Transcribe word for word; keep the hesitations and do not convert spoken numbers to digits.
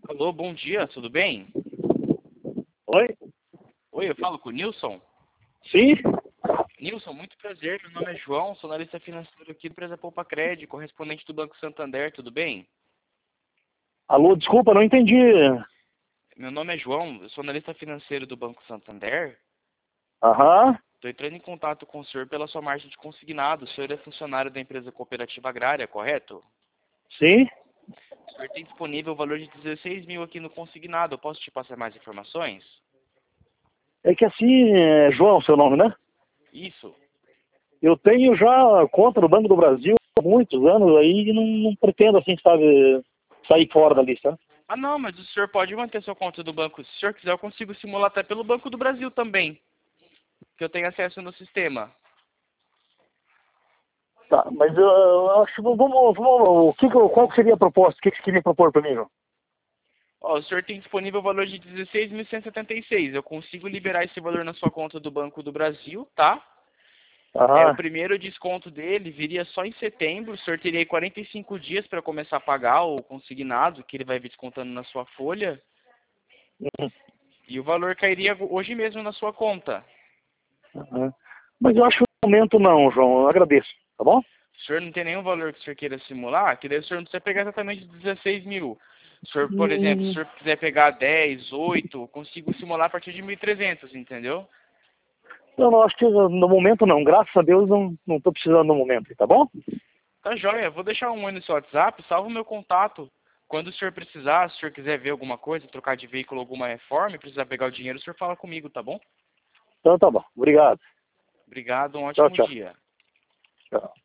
Alô, bom dia, tudo bem? Oi? Oi, eu falo com o Nilson. Sim? Nilson, muito prazer, meu nome é João, sou analista financeiro aqui da empresa Poupa Crédito, correspondente do Banco Santander, tudo bem? Alô, desculpa, não entendi. Meu nome é João, eu sou analista financeiro do Banco Santander. Aham, Estou entrando em contato com o senhor pela sua margem de consignado. O senhor é funcionário da empresa cooperativa agrária, correto? sim. O senhor tem disponível o valor de dezesseis mil aqui no consignado. Eu posso te passar mais informações? É que assim, é João, seu nome, né? Isso. Eu tenho já conta no Banco do Brasil há muitos anos aí e não, não pretendo, assim, sabe, sair fora da lista. Ah, não, mas o senhor pode manter sua conta do banco. Se o senhor quiser, eu consigo simular até pelo Banco do Brasil também, que eu tenho acesso no sistema. Tá, mas eu, eu acho que vamos, vamos, o que, que eu- qual que seria a proposta? O que, que você queria propor para mim, João? Ó, o senhor tem disponível o valor de dezesseis mil cento e setenta e seis. Eu consigo liberar esse valor na sua conta do Banco do Brasil, tá? É, o Aham, primeiro desconto dele viria só em setembro. O senhor teria aí quarenta e cinco dias para começar a pagar o consignado, que ele vai vir descontando na sua folha. uhum, E o valor cairia hoje mesmo na sua conta. aham. Mas eu acho que no momento não, João, eu agradeço, tá bom? Se o senhor não tem nenhum valor que o senhor queira simular, que daí o senhor não precisa pegar exatamente dezesseis mil. Se o senhor, por exemplo, se o Hum, senhor quiser pegar dez, oito, eu consigo simular a partir de mil e trezentos, entendeu? Eu não acho que no momento não, graças a Deus não, não tô precisando no momento, tá bom? Tá joia, vou deixar um oi no seu WhatsApp, salva o meu contato. Quando o senhor precisar, se o senhor quiser ver alguma coisa, trocar de veículo, alguma reforma, e precisar pegar o dinheiro, o senhor fala comigo, tá bom? Então tá bom, obrigado. Obrigado, um Tchau, ótimo tchau. dia. Tchau.